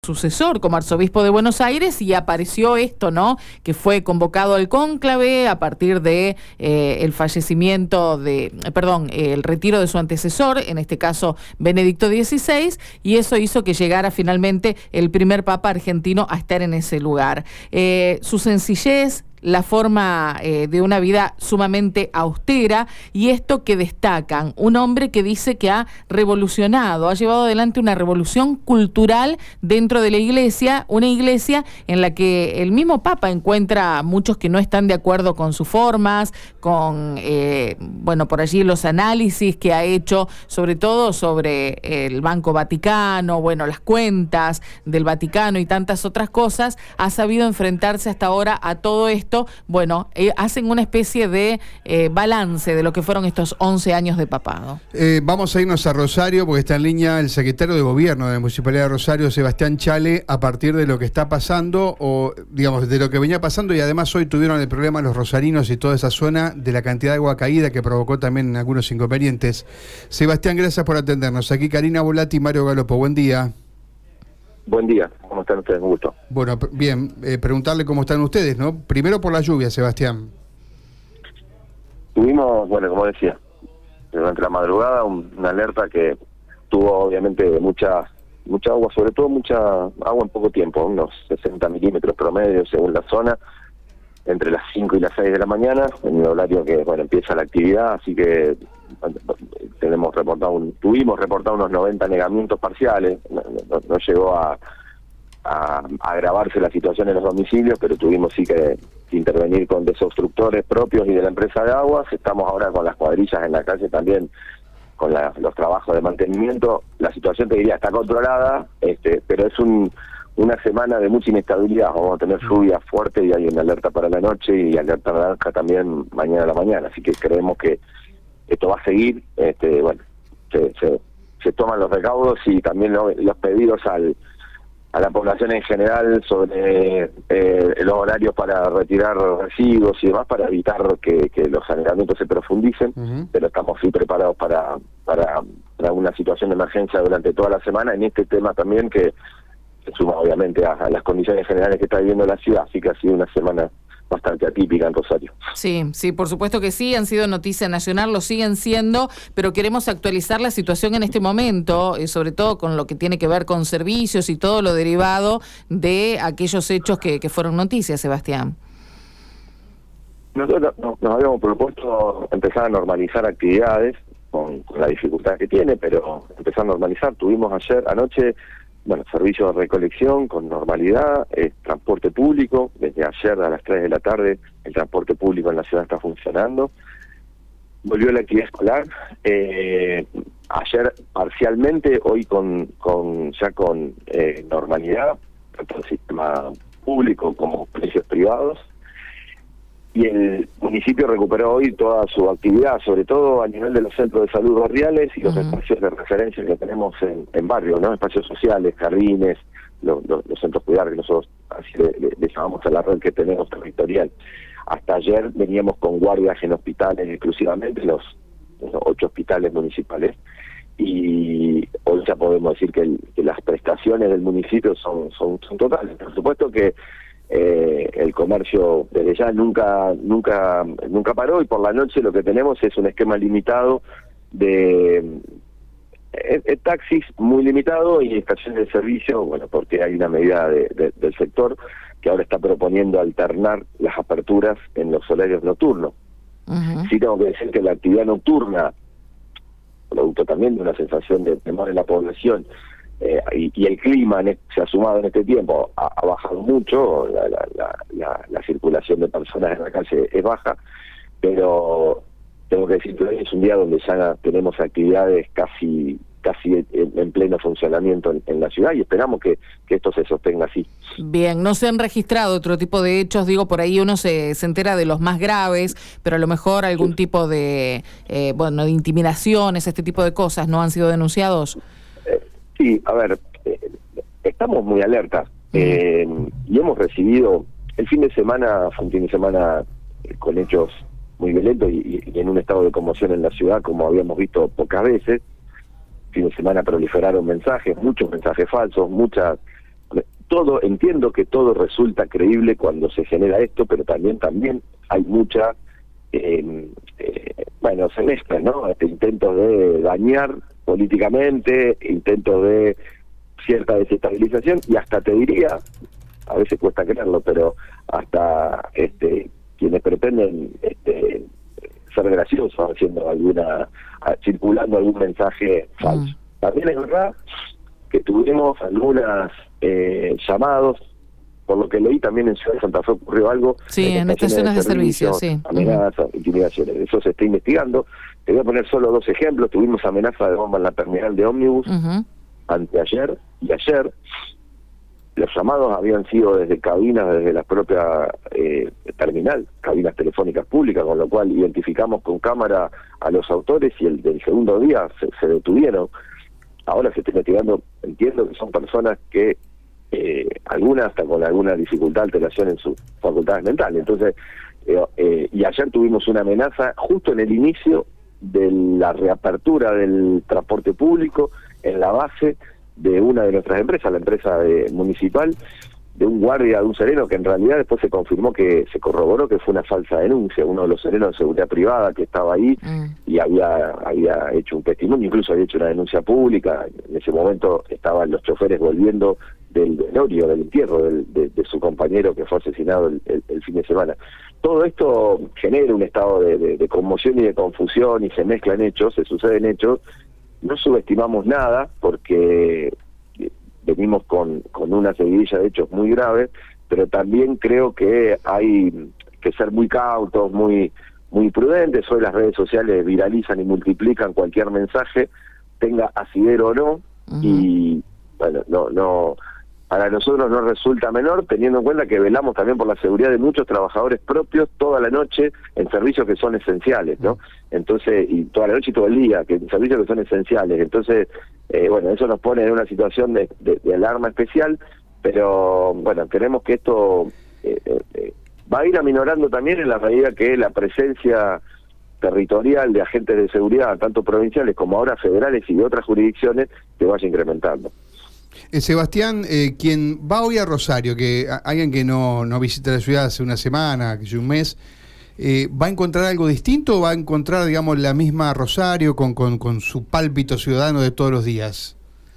sucesor como arzobispo de Buenos Aires y apareció esto, ¿no? Que fue convocado al cónclave a partir de el fallecimiento el retiro de su antecesor, en este caso Benedicto XVI, y eso hizo que llegara finalmente el primer papa argentino a estar en ese lugar. Su sencillez, la forma de una vida sumamente austera, y esto que destacan, un hombre que dice que ha revolucionado, ha llevado adelante una revolución cultural dentro de la iglesia, una iglesia en la que el mismo Papa encuentra muchos que no están de acuerdo con sus formas, con, por allí los análisis que ha hecho, sobre todo sobre el Banco Vaticano, las cuentas del Vaticano y tantas otras cosas. Ha sabido enfrentarse hasta ahora a todo esto. Hacen una especie de balance de lo que fueron estos 11 años de papado. Vamos a irnos a Rosario porque está en línea el secretario de Gobierno de la Municipalidad de Rosario, Sebastián Chale, a partir de lo que está pasando, o digamos, de lo que venía pasando, y además hoy tuvieron el problema los rosarinos y toda esa zona de la cantidad de agua caída que provocó también algunos inconvenientes. Sebastián, gracias por atendernos. Aquí Karina Volati y Mario Galopo. Buen día. Buen día, ¿cómo están ustedes? Un gusto. Bueno, bien, preguntarle cómo están ustedes, ¿no? Primero por la lluvia, Sebastián. Tuvimos, como decía, durante la madrugada una alerta que tuvo obviamente mucha agua, sobre todo mucha agua en poco tiempo, unos 60 milímetros promedio según la zona, entre las 5 y las 6 de la mañana, en el horario que empieza la actividad, así que tuvimos reportado unos 90 negamientos parciales. No llegó a agravarse la situación en los domicilios, pero tuvimos sí que intervenir con desobstructores propios y de la empresa de aguas. Estamos ahora con las cuadrillas en la calle también, con los trabajos de mantenimiento. La situación, te diría, está controlada, pero es una semana de mucha inestabilidad. Vamos a tener lluvia fuerte y hay una alerta para la noche y alerta naranja también mañana a la mañana, así que creemos que esto va a seguir. Se toman los recaudos y también los pedidos a la población en general sobre los horarios para retirar residuos y demás, para evitar que los saneamientos se profundicen. Pero estamos sí preparados para una situación de emergencia durante toda la semana en este tema también, que se suma obviamente a las condiciones generales que está viviendo la ciudad, así que ha sido una semana bastante atípica en Rosario. Sí, por supuesto que sí, han sido noticia nacional, lo siguen siendo, pero queremos actualizar la situación en este momento, sobre todo con lo que tiene que ver con servicios y todo lo derivado de aquellos hechos que fueron noticias, Sebastián. Nosotros nos habíamos propuesto empezar a normalizar actividades con la dificultad que tiene, pero empezar a normalizar. Tuvimos anoche servicio de recolección con normalidad, transporte público. Desde ayer a las 3 de la tarde el transporte público en la ciudad está funcionando. Volvió la actividad escolar, ayer parcialmente, hoy con normalidad, tanto el sistema público como colegios privados. Y el municipio recuperó hoy toda su actividad, sobre todo a nivel de los centros de salud barriales y los espacios de referencia que tenemos en barrios, ¿no? Espacios sociales, jardines, los centros cuidados, que nosotros así le llamamos a la red que tenemos territorial. Hasta ayer veníamos con guardias en hospitales exclusivamente, los 8 hospitales municipales, y hoy ya podemos decir que las prestaciones del municipio son totales. Por supuesto que el comercio desde ya nunca paró, y por la noche lo que tenemos es un esquema limitado de taxis muy limitado y estaciones de servicio, porque hay una medida del sector que ahora está proponiendo alternar las aperturas en los horarios nocturnos. Sí tengo que decir que la actividad nocturna, producto también de una sensación de temor en la población, y el clima se ha sumado en este tiempo, ha bajado mucho, la circulación de personas en la calle es baja, pero tengo que decir que hoy es un día donde ya tenemos actividades casi en pleno funcionamiento en la ciudad, y esperamos que esto se sostenga así. Bien, no se han registrado otro tipo de hechos, por ahí uno se entera de los más graves, pero a lo mejor algún tipo de de intimidaciones, este tipo de cosas, ¿no han sido denunciados? Sí, estamos muy alertas, y hemos recibido, el fin de semana fue un fin de semana con hechos muy violentos y en un estado de conmoción en la ciudad como habíamos visto pocas veces. Fin de semana proliferaron mensajes, muchos mensajes falsos, entiendo que todo resulta creíble cuando se genera esto, pero también hay mucha, se mezclan, ¿no? Intentos de dañar políticamente, intentos de cierta desestabilización, y hasta te diría, a veces cuesta creerlo, pero hasta quienes pretenden ser graciosos haciendo circulando algún mensaje falso. También es verdad que tuvimos algunas llamados, por lo que leí también en Ciudad de Santa Fe ocurrió algo. Sí, en estaciones de servicio, sí. Amenazas, intimidaciones, eso se está investigando. Te voy a poner solo 2 ejemplos. Tuvimos amenaza de bomba en la terminal de ómnibus anteayer y ayer. Los llamados habían sido desde cabinas, desde la propia terminal, cabinas telefónicas públicas, con lo cual identificamos con cámara a los autores y el del segundo día se detuvieron. Ahora se está investigando, entiendo que son personas que algunas hasta con alguna dificultad, alteración en sus facultades mentales. Entonces, y ayer tuvimos una amenaza justo en el inicio de la reapertura del transporte público en la base de una de nuestras empresas, la empresa municipal, de un guardia, de un sereno, que en realidad después se corroboró que fue una falsa denuncia, uno de los serenos de seguridad privada que estaba ahí y había hecho un testimonio, incluso había hecho una denuncia pública. En ese momento estaban los choferes volviendo del velorio, del entierro de su compañero que fue asesinado el fin de semana. Todo esto genera un estado de conmoción y de confusión, y se mezclan hechos, se suceden hechos. No subestimamos nada porque venimos con una seguidilla de hechos muy graves, pero también creo que hay que ser muy cautos, muy prudentes. Hoy las redes sociales viralizan y multiplican cualquier mensaje, tenga asidero o no, y bueno, no para nosotros no resulta menor, teniendo en cuenta que velamos también por la seguridad de muchos trabajadores propios toda la noche en servicios que son esenciales, ¿no? Entonces, y toda la noche y todo el día, que en servicios que son esenciales. Entonces, eso nos pone en una situación de alarma especial, pero bueno, queremos que esto va a ir aminorando también en la medida que la presencia territorial de agentes de seguridad, tanto provinciales como ahora federales y de otras jurisdicciones, se vaya incrementando. Sebastián, quien va hoy a Rosario, que alguien que no visita la ciudad hace una semana, que hace un mes, ¿va a encontrar algo distinto o va a encontrar, digamos, la misma Rosario con su pálpito ciudadano de todos los días?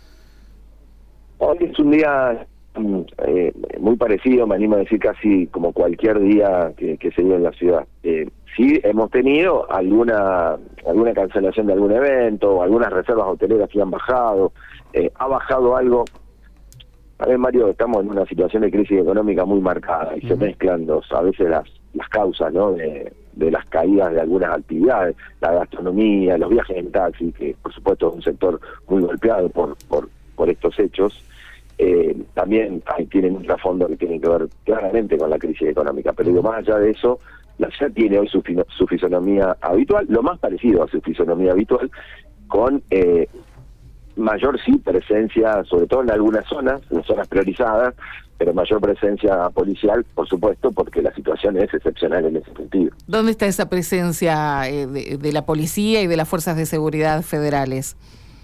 Hoy es un día muy parecido, me animo a decir casi como cualquier día que se vive en la ciudad. Sí hemos tenido alguna cancelación de algún evento, algunas reservas hoteleras que han bajado, ha bajado algo. A ver, Mario, estamos en una situación de crisis económica muy marcada y se mezclan a veces las causas, ¿no? de las caídas de algunas actividades, la gastronomía, los viajes en taxi, que por supuesto es un sector muy golpeado por estos hechos. También tienen un trasfondo que tiene que ver claramente con la crisis económica, pero digo, más allá de eso, la ciudad tiene hoy su fisonomía habitual, lo más parecido a su fisonomía habitual, con mayor presencia, sobre todo en algunas zonas, en zonas priorizadas, pero mayor presencia policial, por supuesto, porque la situación es excepcional en ese sentido. ¿Dónde está esa presencia de la policía y de las fuerzas de seguridad federales?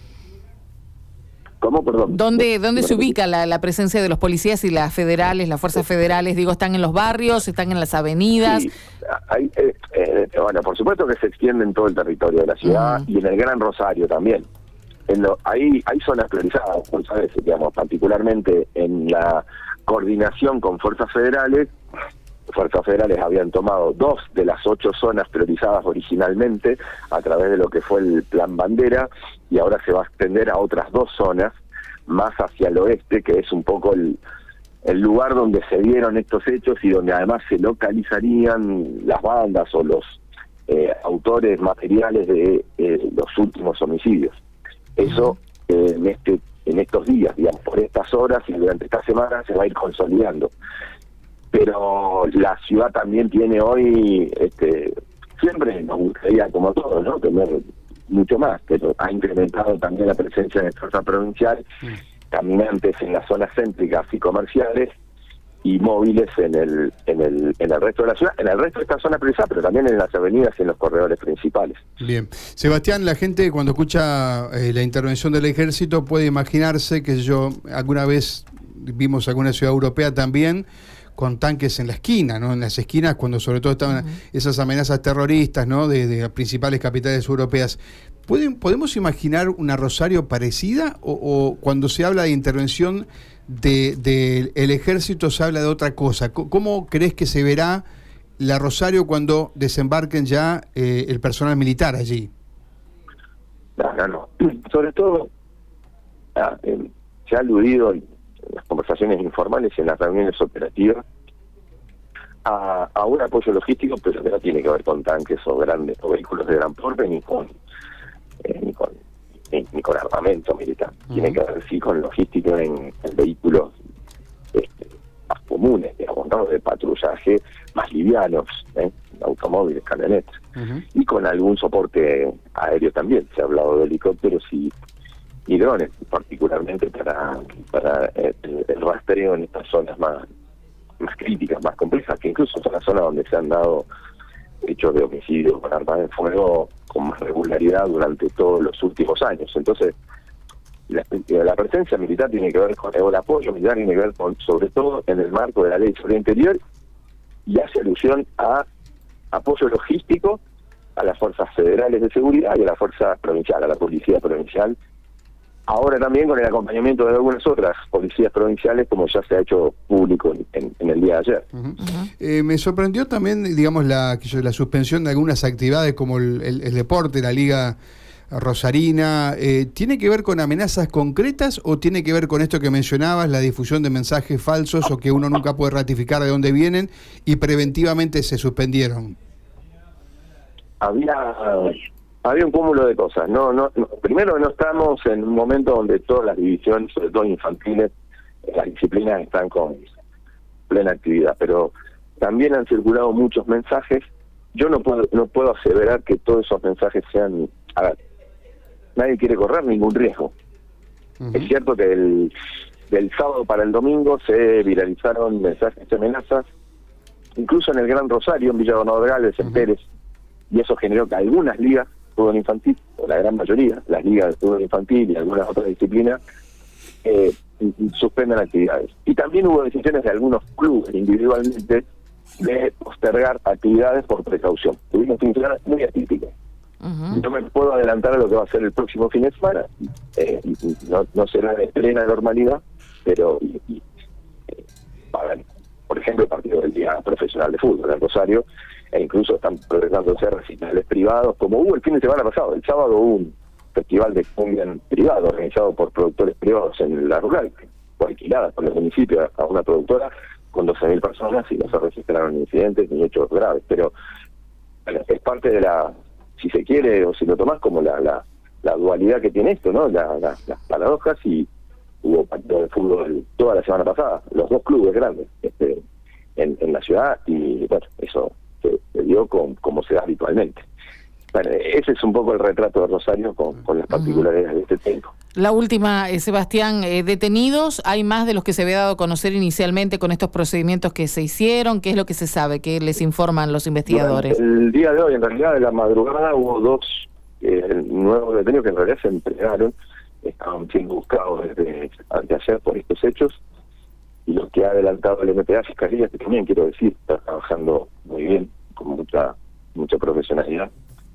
¿Cómo? Perdón. ¿Dónde se ubica la presencia de los policías y las federales, las fuerzas federales? Digo, ¿están en los barrios, están en las avenidas? Sí, bueno, por supuesto que se extiende en todo el territorio de la ciudad y en el Gran Rosario también. Hay zonas priorizadas, ¿sabes? Digamos, particularmente en la coordinación con fuerzas federales. Fuerzas federales habían tomado 2 de las 8 zonas priorizadas originalmente a través de lo que fue el Plan Bandera, y ahora se va a extender a otras 2 zonas más hacia el oeste, que es un poco el lugar donde se dieron estos hechos y donde además se localizarían las bandas o los autores materiales de los últimos homicidios. Eso en estos días, digamos, por estas horas y durante esta semana se va a ir consolidando. Pero la ciudad también tiene hoy, siempre nos gustaría, como todos, ¿no?, tener mucho más, pero ha incrementado también la presencia de fuerza provincial, caminantes en las zonas céntricas y comerciales, y móviles en el resto de la ciudad, en el resto de esta zona priorizada, pero también en las avenidas y en los corredores principales. Bien. Sebastián, la gente cuando escucha la intervención del ejército puede imaginarse que alguna vez vimos alguna ciudad europea también, con tanques en la esquina, ¿no? En las esquinas, cuando sobre todo estaban esas amenazas terroristas, ¿no? De las principales capitales europeas. ¿Podemos imaginar una Rosario parecida? ¿O cuando se habla de intervención del ejército se habla de otra cosa? ¿Cómo crees que se verá la Rosario cuando desembarquen ya el personal militar allí? No. Sobre todo, se ha aludido en las conversaciones informales, en las reuniones operativas, a un apoyo logístico, pero que no tiene que ver con tanques o grandes o vehículos de gran porte, ni con armamento militar. Tiene que ver, sí, con logística en vehículos más comunes, digamos, ¿no? De patrullaje, más livianos, automóviles, camionetas, y con algún soporte aéreo también. Se ha hablado de helicópteros y drones, particularmente para el rastreo en estas zonas más críticas, más complejas, que incluso son las zonas donde se han dado hechos de homicidio con armas de fuego con más regularidad durante todos los últimos años. Entonces, la presencia militar tiene que ver con el apoyo militar, tiene que ver con, sobre todo en el marco de la ley sobre el interior, y hace alusión a apoyo logístico a las fuerzas federales de seguridad y a la fuerza provincial, a la policía provincial. Ahora también con el acompañamiento de algunas otras policías provinciales, como ya se ha hecho público en el día de ayer. Me sorprendió también, digamos, la suspensión de algunas actividades como el deporte, la Liga Rosarina. ¿Tiene que ver con amenazas concretas o tiene que ver con esto que mencionabas, la difusión de mensajes falsos o que uno nunca puede ratificar de dónde vienen y preventivamente se suspendieron? Había un cúmulo de cosas. No, primero, no estamos en un momento donde todas las divisiones, sobre todo infantiles, las disciplinas están con plena actividad, pero también han circulado muchos mensajes. Yo no puedo aseverar que todos esos mensajes sean... A ver, nadie quiere correr ningún riesgo. Es cierto que del sábado para el domingo se viralizaron mensajes de amenazas, incluso en el Gran Rosario, en Villa Gobernador Galvez, en Pérez, y eso generó que algunas ligas de fútbol infantil, o la gran mayoría, las ligas de fútbol infantil y algunas otras disciplinas, suspendan actividades. Y también hubo decisiones de algunos clubes individualmente de postergar actividades por precaución. Tuvimos fin de semana muy atípico. No me puedo adelantar a lo que va a ser el próximo fin de semana. No será de plena normalidad, pero por ejemplo, el partido del Día Profesional de Fútbol en Rosario, e incluso están progresándose recitales privados, como hubo el fin de semana pasado. El sábado hubo un festival de cumbia privado organizado por productores privados en la rural, fue alquilada por el municipio a una productora con 12.000 personas y no se registraron incidentes ni hechos graves, pero bueno, es parte de la, si se quiere o si lo tomás como la dualidad que tiene esto, ¿no? Las paradojas. Y hubo partido de fútbol toda la semana pasada, los dos clubes grandes en la ciudad, y bueno, eso se dio como se da habitualmente. Bueno, ese es un poco el retrato de Rosario con las particularidades de este tiempo. La última, Sebastián, detenidos, ¿hay más de los que se había dado a conocer inicialmente con estos procedimientos que se hicieron? ¿Qué es lo que se sabe? ¿Qué les informan los investigadores? Durante el día de hoy, en realidad, de la madrugada, hubo dos nuevos detenidos que en realidad se entregaron, estaban siendo buscados desde ayer por estos hechos, y lo que ha adelantado el MPA, Fiscalía, que también quiero decir, está trabajando muy bien, con mucha profesionalidad.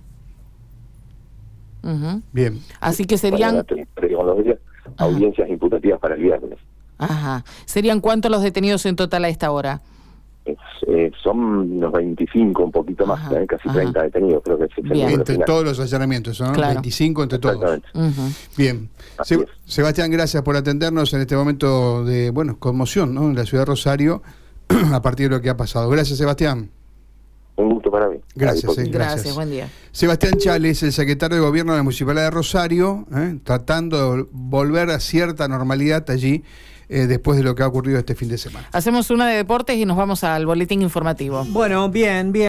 Bien. Así que serían... audiencias imputativas para el viernes. Ajá. ¿Serían cuántos los detenidos en total a esta hora? Son unos 25, un poquito más, casi 30 detenidos, creo que es el entre todos los allanamientos, ¿no? Claro. 25 entre todos. Bien. Sebastián, gracias por atendernos en este momento de, conmoción, ¿no? En la ciudad de Rosario, a partir de lo que ha pasado. Gracias, Sebastián. Un gusto para mí. Gracias. Gracias, buen día. Sebastián Chales, el secretario de Gobierno de la Municipalidad de Rosario, tratando de volver a cierta normalidad allí después de lo que ha ocurrido este fin de semana. Hacemos una de deportes y nos vamos al boletín informativo. Bueno, bien.